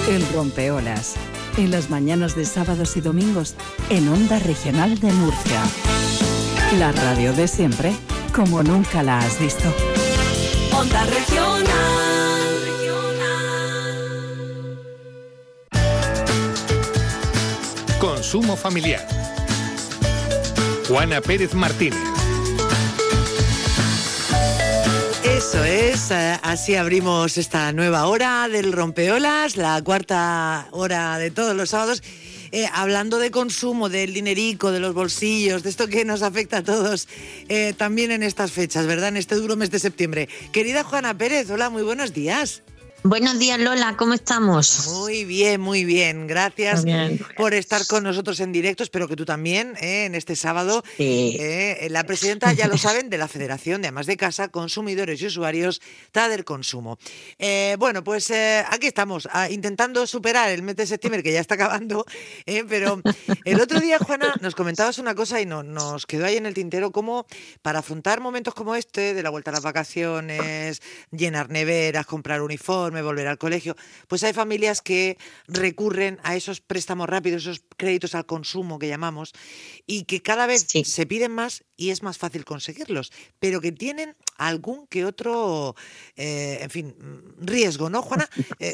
El Rompeolas, en las mañanas de sábados y domingos, en Onda Regional de Murcia. La radio de siempre, como nunca la has visto. Onda Regional. Consumo familiar. Juana Pérez Martínez. Eso es, así abrimos esta nueva hora del Rompeolas, la cuarta hora de todos los sábados, hablando de consumo, del dinerico, de los bolsillos, de esto que nos afecta a todos, también en estas fechas, ¿verdad? En este duro mes de septiembre. Querida Juana Pérez, hola, muy buenos días. Buenos días, Lola, ¿cómo estamos? Muy bien. Gracias por estar con nosotros en directo. Espero que tú también, en este sábado. Sí. La presidenta, ya lo saben, de la Federación de Amas de Casa, Consumidores y Usuarios, Tader Consumo. Bueno, pues aquí estamos, intentando superar el mes de septiembre, que ya está acabando, pero el otro día, Juana, nos comentabas una cosa y nos quedó ahí en el tintero, como para afrontar momentos como este, de la vuelta a las vacaciones, llenar neveras, comprar uniformes, volver al colegio, pues hay familias que recurren a esos préstamos rápidos, esos créditos al consumo que llamamos, y que cada vez se piden más y es más fácil conseguirlos, pero que tienen algún que otro, en fin, riesgo, ¿no, Juana?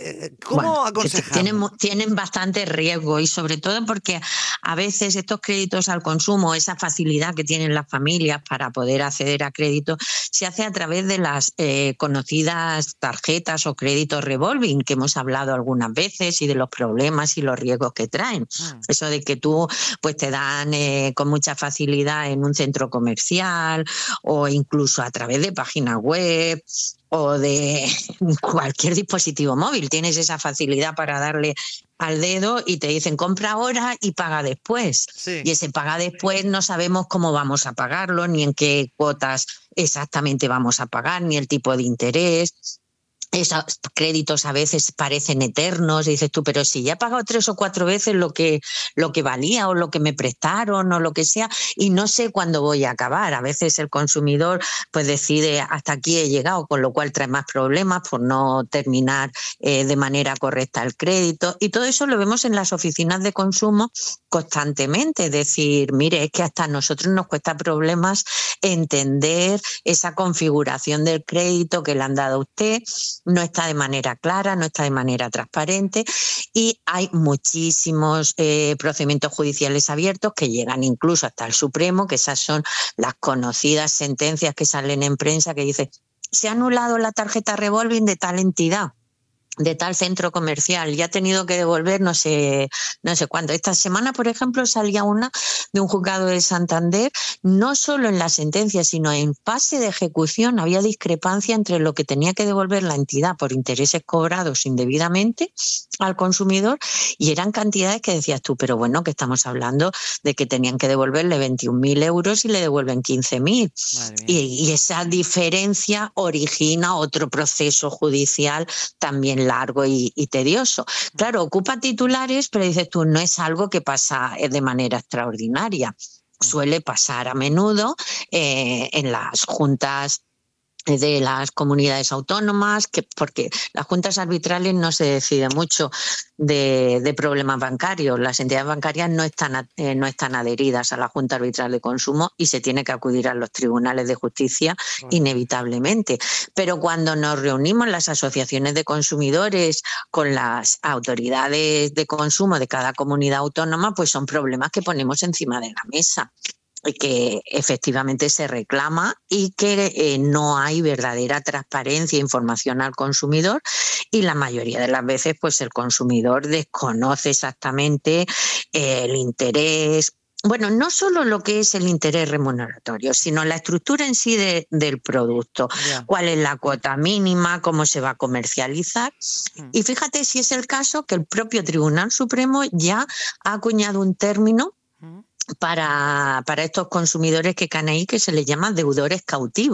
¿Cómo aconsejar? Tienen bastante riesgo, y sobre todo porque a veces estos créditos al consumo, esa facilidad que tienen las familias para poder acceder a crédito, se hace a través de las conocidas tarjetas o créditos revolving, que hemos hablado algunas veces, y de los problemas y los riesgos que traen. Eso de que tú pues te dan con mucha facilidad en un centro comercial, o incluso a través de páginas web o de cualquier dispositivo móvil. Tienes esa facilidad para darle al dedo y te dicen compra ahora y paga después. Sí. Y ese paga después no sabemos cómo vamos a pagarlo, ni en qué cuotas exactamente vamos a pagar, ni el tipo de interés. Esos créditos a veces parecen eternos, y dices tú, pero si ya he pagado 3 o 4 veces lo que valía, o lo que me prestaron, o lo que sea, y no sé cuándo voy a acabar. A veces el consumidor pues decide hasta aquí he llegado, con lo cual trae más problemas por no terminar de manera correcta el crédito, y todo eso lo vemos en las oficinas de consumo constantemente. Es decir, mire, es que hasta a nosotros nos cuesta problemas entender esa configuración del crédito que le han dado a usted. No está de manera clara, no está de manera transparente, y hay muchísimos procedimientos judiciales abiertos que llegan incluso hasta el Supremo, que esas son las conocidas sentencias que salen en prensa que dicen: se ha anulado la tarjeta revolving de tal entidad, de tal centro comercial, y ha tenido que devolver no sé cuánto. Esta semana, por ejemplo, salía una de un juzgado de Santander. No solo en la sentencia, sino en fase de ejecución había discrepancia entre lo que tenía que devolver la entidad por intereses cobrados indebidamente al consumidor, y eran cantidades que decías tú, pero bueno, que estamos hablando de que tenían que devolverle 21.000 euros y le devuelven 15.000. Y esa diferencia origina otro proceso judicial también largo y tedioso. Claro, ocupa titulares, pero dices tú, no es algo que pasa de manera extraordinaria. Suele pasar a menudo en las juntas de las comunidades autónomas, porque las juntas arbitrales no se decide mucho de problemas bancarios. Las entidades bancarias no están adheridas a la Junta Arbitral de Consumo, y se tiene que acudir a los tribunales de justicia inevitablemente. Pero cuando nos reunimos las asociaciones de consumidores con las autoridades de consumo de cada comunidad autónoma, pues son problemas que ponemos encima de la mesa, que efectivamente se reclama, y que no hay verdadera transparencia e información al consumidor, y la mayoría de las veces pues el consumidor desconoce exactamente el interés. Bueno, no solo lo que es el interés remuneratorio, sino la estructura en sí del producto. Cuál es la cuota mínima, cómo se va a comercializar. Y fíjate si es el caso que el propio Tribunal Supremo ya ha acuñado un término para estos consumidores que caen ahí, que se les llama deudores cautivos.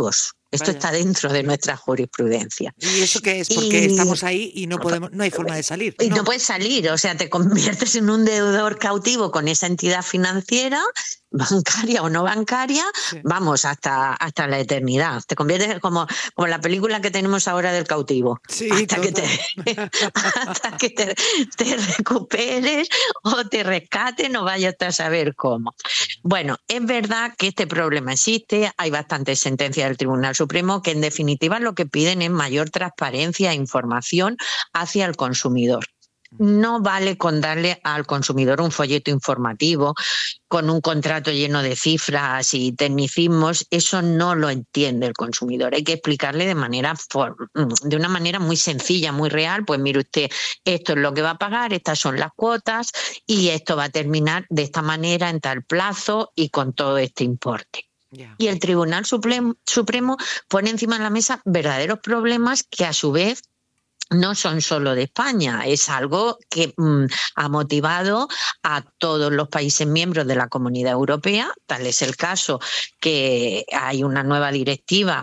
Esto Vaya. está dentro de nuestra jurisprudencia. ¿Y eso qué es? Porque estamos ahí y no hay forma de salir. Y no puedes salir, o sea, te conviertes en un deudor cautivo con esa entidad financiera, bancaria o no bancaria, Sí. vamos, hasta la eternidad. Te conviertes como la película que tenemos ahora del cautivo. Sí, hasta que total. hasta que te recuperes o te rescaten o vayas a saber cómo. Bueno, es verdad que este problema existe, hay bastantes sentencias del Tribunal Supremo que en definitiva lo que piden es mayor transparencia e información hacia el consumidor. No vale con darle al consumidor un folleto informativo con un contrato lleno de cifras y tecnicismos. Eso no lo entiende el consumidor. Hay que explicarle de una manera muy sencilla, muy real. Pues mire usted, esto es lo que va a pagar, estas son las cuotas y esto va a terminar de esta manera, en tal plazo y con todo este importe. Ya. Y el Tribunal Supremo pone encima de la mesa verdaderos problemas que a su vez no son solo de España, es algo que ha motivado a todos los países miembros de la Comunidad Europea. Tal es el caso que hay una nueva directiva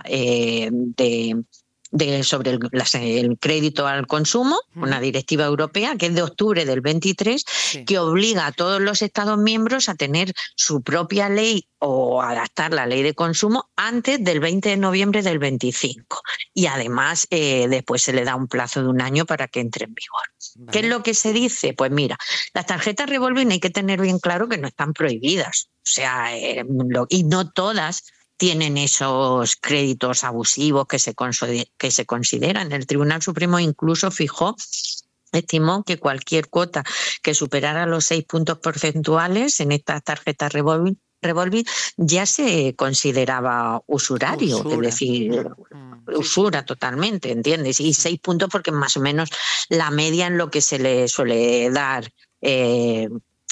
sobre el crédito al consumo, una directiva europea que es de octubre del 23, Sí. que obliga a todos los Estados miembros a tener su propia ley o adaptar la ley de consumo antes del 20 de noviembre del 25. Y además después se le da un plazo de un año para que entre en vigor. Vale. ¿Qué es lo que se dice? Pues mira, las tarjetas revolving hay que tener bien claro que no están prohibidas. O sea, y no todas tienen esos créditos abusivos que se consideran. El Tribunal Supremo incluso estimó que cualquier cuota que superara los 6 puntos porcentuales en estas tarjetas revolving ya se consideraba usurario, Usura. es decir, Sí, usura totalmente, ¿entiendes? Y 6 puntos porque más o menos la media en lo que se le suele dar es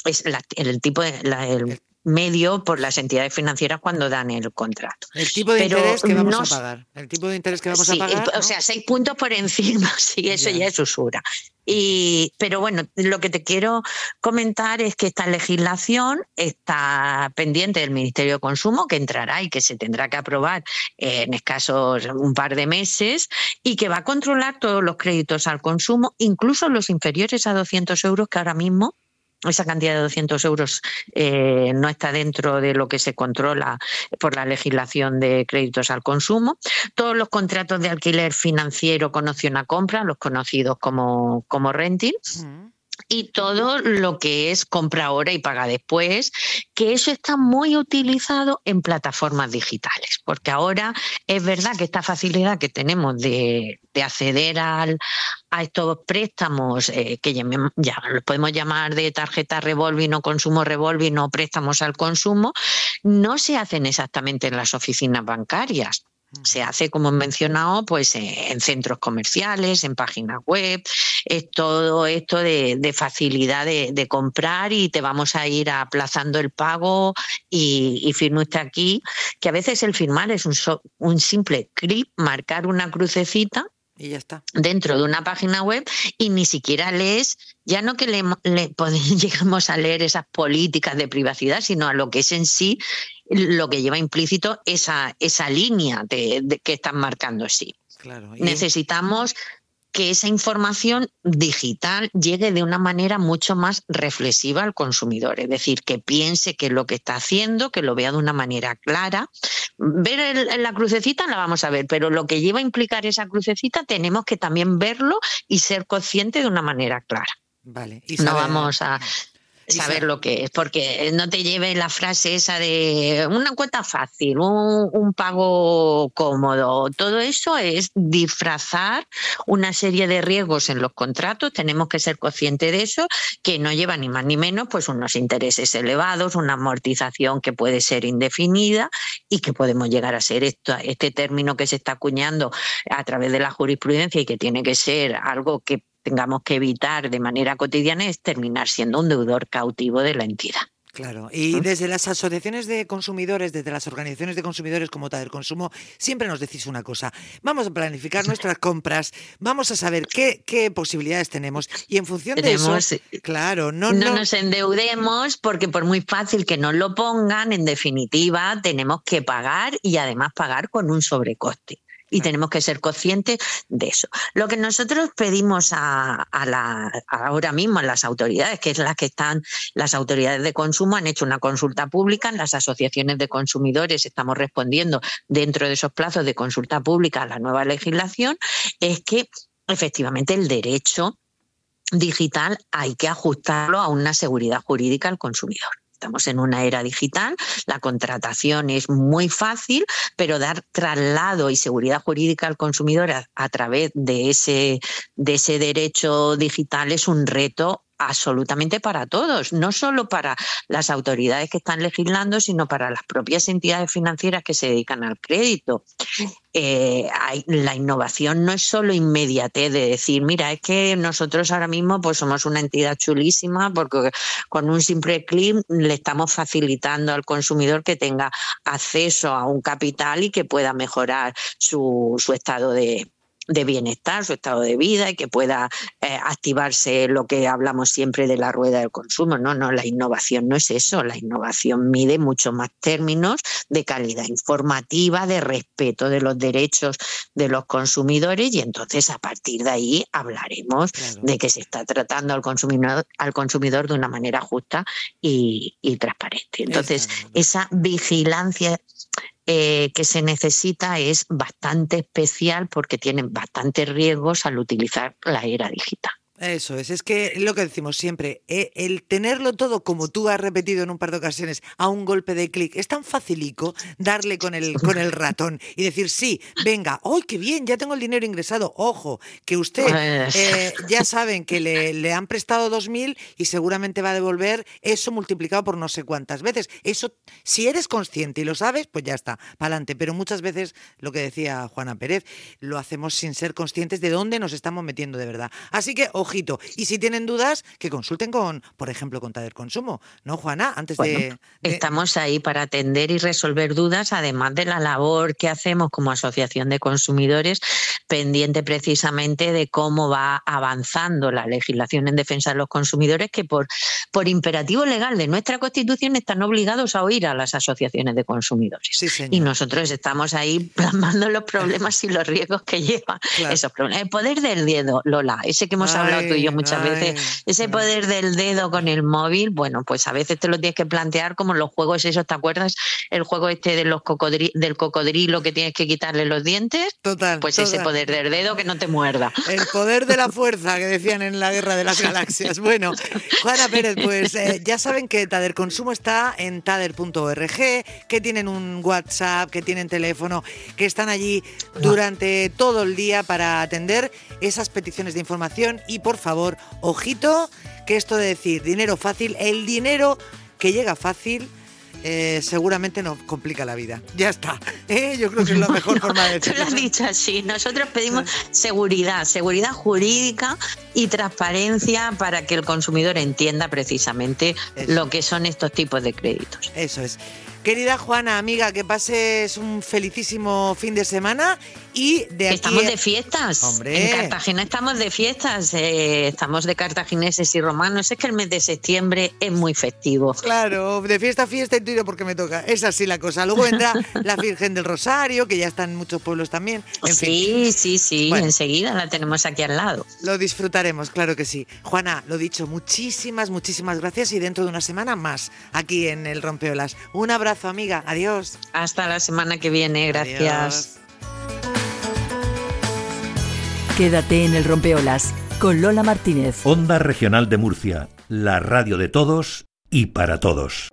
el tipo el medio por las entidades financieras cuando dan el contrato. El tipo de Pero interés que vamos no- a pagar. El tipo de interés que vamos Sí, a pagar. o sea, 6 puntos por encima, sí, eso Ya. ya es usura. Pero bueno, lo que te quiero comentar es que esta legislación está pendiente del Ministerio de Consumo, que entrará y que se tendrá que aprobar en escasos un par de meses, y que va a controlar todos los créditos al consumo, incluso los inferiores a 200 euros, que ahora mismo esa cantidad de 200 euros no está dentro de lo que se controla por la legislación de créditos al consumo. Todos los contratos de alquiler financiero con opción a compra, los conocidos como renting, y todo lo que es compra ahora y paga después, que eso está muy utilizado en plataformas digitales, porque ahora es verdad que esta facilidad que tenemos de acceder a estos préstamos que ya los podemos llamar de tarjeta revolving o consumo revolving o préstamos al consumo, no se hacen exactamente en las oficinas bancarias. Se hace, como he mencionado, pues en centros comerciales, en páginas web. Es todo esto de facilidad de comprar y te vamos a ir aplazando el pago y firme usted aquí, que a veces el firmar es un simple clic, marcar una crucecita Y ya está. dentro de una página web y ni siquiera lees, ya no que llegamos a leer esas políticas de privacidad, sino a lo que es en sí lo que lleva implícito esa línea que están marcando, sí. Claro. Necesitamos que esa información digital llegue de una manera mucho más reflexiva al consumidor, es decir, que piense qué es lo que está haciendo, que lo vea de una manera clara. Ver la crucecita la vamos a ver, pero lo que lleva a implicar esa crucecita tenemos que también verlo y ser conscientes de una manera clara. Vale. Y No saber- vamos a saber lo que es, porque no te lleve la frase esa de una cuota fácil, un pago cómodo. Todo eso es disfrazar una serie de riesgos en los contratos. Tenemos que ser conscientes de eso, que no lleva ni más ni menos pues unos intereses elevados, una amortización que puede ser indefinida y que podemos llegar a ser este término que se está acuñando a través de la jurisprudencia y que tiene que ser algo que tengamos que evitar de manera cotidiana, es terminar siendo un deudor cautivo de la entidad. Claro, y desde las asociaciones de consumidores, desde las organizaciones de consumidores como Tader Consumo, siempre nos decís una cosa: vamos a planificar nuestras compras, vamos a saber qué posibilidades tenemos y en función de eso, claro, no nos endeudemos, porque por muy fácil que nos lo pongan, en definitiva tenemos que pagar y además pagar con un sobrecoste. Y tenemos que ser conscientes de eso. Lo que nosotros pedimos ahora mismo a las autoridades, que es las autoridades de consumo, han hecho una consulta pública, en las asociaciones de consumidores estamos respondiendo dentro de esos plazos de consulta pública a la nueva legislación, es que efectivamente el derecho digital hay que ajustarlo a una seguridad jurídica al consumidor. Estamos en una era digital, la contratación es muy fácil, pero dar traslado y seguridad jurídica al consumidor a través de ese derecho digital es un reto absolutamente para todos, no solo para las autoridades que están legislando, sino para las propias entidades financieras que se dedican al crédito. La innovación no es solo inmediatez de decir, mira, es que nosotros ahora mismo pues somos una entidad chulísima porque con un simple clic le estamos facilitando al consumidor que tenga acceso a un capital y que pueda mejorar su estado de bienestar, su estado de vida, y que pueda activarse lo que hablamos siempre de la rueda del consumo. No, la innovación no es eso. La innovación mide mucho más términos de calidad informativa, de respeto de los derechos de los consumidores, y entonces a partir de ahí hablaremos de que se está tratando al consumidor de una manera justa y transparente. Entonces, esa vigilancia que se necesita es bastante especial porque tienen bastantes riesgos al utilizar la era digital. Eso es que lo que decimos siempre, el tenerlo todo, como tú has repetido en un par de ocasiones, a un golpe de clic, es tan facilico darle con el ratón y decir, sí, venga, ¡ay, qué bien! Ya tengo el dinero ingresado. Ojo, que usted ya saben que le han prestado 2.000 y seguramente va a devolver eso multiplicado por no sé cuántas veces. Eso, si eres consciente y lo sabes, pues ya está, para adelante. Pero muchas veces, lo que decía Juana Pérez, lo hacemos sin ser conscientes de dónde nos estamos metiendo de verdad. Así que, ojito. Y si tienen dudas, que consulten por ejemplo, con Tader Consumo, ¿no, Juana? Estamos ahí para atender y resolver dudas, además de la labor que hacemos como asociación de consumidores, pendiente precisamente de cómo va avanzando la legislación en defensa de los consumidores, que por imperativo legal de nuestra Constitución están obligados a oír a las asociaciones de consumidores. Sí, señor. Y nosotros estamos ahí plasmando los problemas y los riesgos que llevan esos problemas. El poder del dedo, Lola, ese que hemos hablado tú y yo muchas veces, ese poder del dedo con el móvil, bueno, pues a veces te lo tienes que plantear como los juegos esos, ¿te acuerdas? El juego este de del cocodrilo que tienes que quitarle los dientes. Total. Pues ese poder del dedo que no te muerda. El poder de la fuerza que decían en la Guerra de las Galaxias. Bueno, Juana Pérez, pues ya saben que Tader Consumo está en tader.org, que tienen un WhatsApp, que tienen teléfono, que están allí durante todo el día para atender esas peticiones de información. Y por favor, ojito, que esto de decir dinero fácil, el dinero que llega fácil seguramente nos complica la vida. Ya está. Yo creo que es la mejor forma de decirlo. Tú lo has dicho así. Nosotros pedimos seguridad jurídica y transparencia para que el consumidor entienda precisamente lo que son estos tipos de créditos. Eso es. Querida Juana, amiga, que pases un felicísimo fin de semana y de aquí... Estamos de fiestas. ¡Hombre! En Cartagena estamos de fiestas. Estamos de cartagineses y romanos. Es que el mes de septiembre es muy festivo. Claro, de fiesta a fiesta y tiro porque me toca. Es así la cosa. Luego vendrá la Virgen del Rosario, que ya está en muchos pueblos también. En fin. Sí. Bueno, enseguida la tenemos aquí al lado. Lo disfrutaremos, claro que sí. Juana, lo dicho, muchísimas gracias y dentro de una semana más aquí en el Rompeolas. Un abrazo, amiga. Adiós. Hasta la semana que viene. Gracias. Adiós. Quédate en el Rompeolas con Lola Martínez. Onda Regional de Murcia, la radio de todos y para todos.